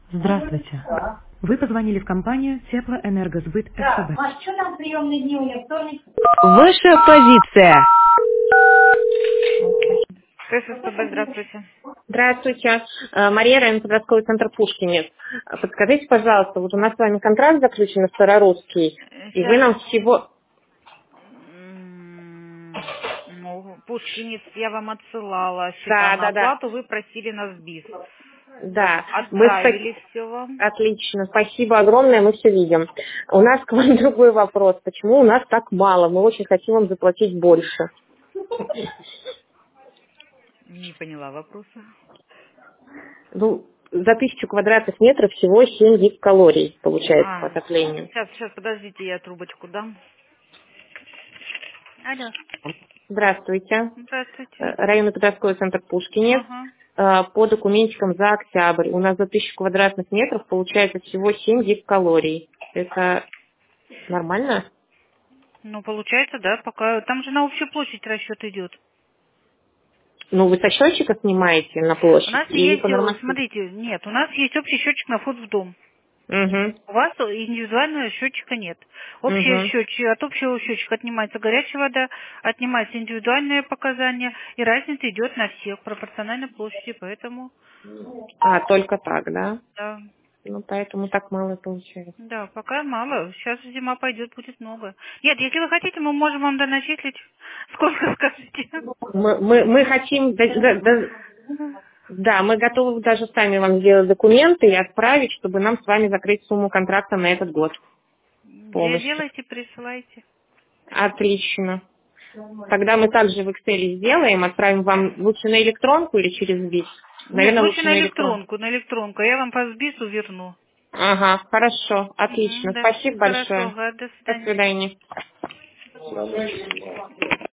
Здравствуйте. Вы позвонили в компанию Теплоэнергосбыт СПБ. Маш, что там приемные дни у меня? Вторник? Ваша позиция. ССПБ, здравствуйте. Здравствуйте. Мария, район подростковый центр Пушкинец. Подскажите, пожалуйста, вот у нас с вами контракт заключен на Старорусский, и вы Сейчас, нам всего... ну, Пушкинец я вам отсылала счета на Да. оплату, вы просили нас в БИС. Да, Отправили все вам. Отлично, спасибо огромное, мы все видим. У нас к вам другой вопрос. Почему у нас так мало? Мы очень хотим вам заплатить больше. Не поняла вопроса. Ну, за 1000 квадратных метров всего 7 гигакалорий получается по отоплению. Сейчас, подождите, я трубочку дам. Алло, Здравствуйте. здравствуйте. Районный подростковый центр Пушкинец. Ага. По документикам за октябрь у нас за 1000 квадратных метров получается всего 7 гигакалорий. Это нормально? Ну, получается, да, пока. Там же на общую площадь расчет идет. Ну, вы со счетчика снимаете на У площадь нас или есть, по нормативу? смотрите, нет, у нас есть общий счетчик на вход в дом. Угу, У вас индивидуального счетчика нет. Общий угу. счетчик, от общего счетчика отнимается горячая вода, отнимается индивидуальные показания, и разница идет на всех пропорционально площади, поэтому, А, только так, да? да, Ну, поэтому так мало получается. да, пока мало, сейчас зима пойдет, будет много. Нет, если вы хотите, мы можем вам доначислить, сколько скажете. Мы хотим... Да, мы готовы даже сами вам сделать документы и отправить, чтобы нам с вами закрыть сумму контракта на этот год полностью. Делайте, присылайте. Отлично. Тогда мы также в Excel сделаем, отправим вам лучше на электронку или через БИС? Нет, Наверное, лучше лучше на электронку. на электронку, я вам по СБИСу верну. Ага, хорошо, отлично. Да, Спасибо хорошо, большое. ага, до До свидания. свидания.